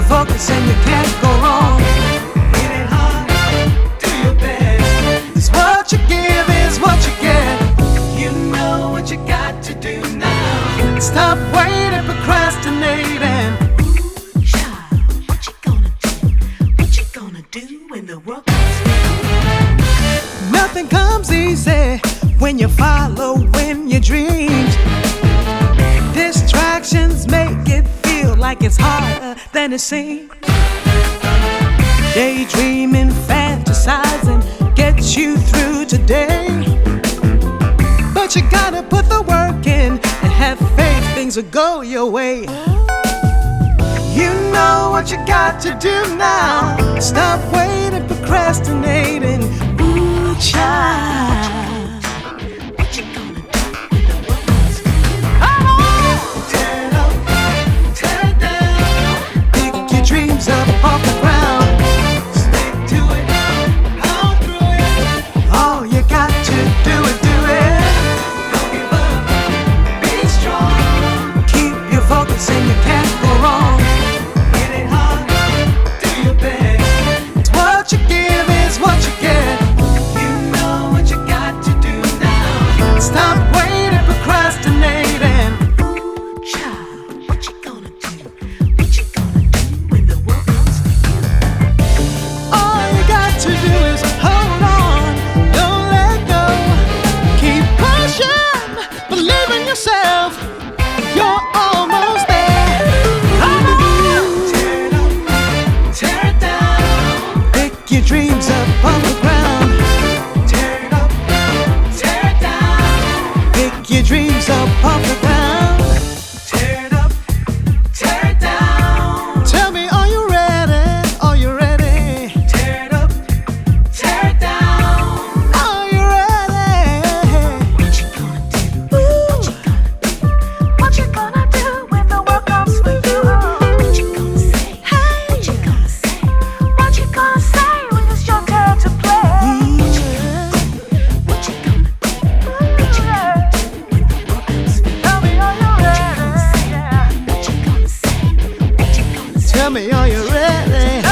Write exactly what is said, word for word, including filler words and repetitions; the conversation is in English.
focus and you can't go wrong. Hit it hard, do your best. It's what you give is what you get. You know what you got to do now. Stop waiting, procrastinating. Ooh, child, what you gonna do? What you gonna do when the world comes through? Nothing comes easy when you're following your dreams. Distractions make it feel like it's harder than it seems. Daydreaming, fantasizing gets you through today. But you gotta put the work in and have faith things will go your way. You know what you got to do now. Stop waiting, procrastinating. Ooh, child. What you gonna do when the world comes through? Come on! Tear it up, tear it down. Pick your dreams up off the ground. Stick to it, power through it. All you got to do is do it. Don't give up, be strong. Keep your focus and you can't go wrong. Hit it hard, do your best. It's what you give is what you get. You know what you got to do now. Stop waiting, procrastinating. Ooh, child, what you gonna do? What you gonna do when the world comes through? All you got to do is hold on, don't let go. Keep pushing, believe in yourself. You're almost there. Come on! Tear it up, tear it down. Pick your dreams up off the ground. Tear it up, tear it down. Pick your dreams up off the ground. Tear it up, tear it down. Tell me, are you ready? Are you ready? Tear it up, tear it down. Are you ready? What you gonna do? What you gonna do? What you gonna do when the world comes for you? What you gonna say? What you gonna say? What you gonna say when it's your turn to play? What you gonna do? What you gonna do? What you gonna do when the world comes for you? Tell me, are you What you gonna say? ready? What you gonna say? What you gonna say? Tell me, are you ready?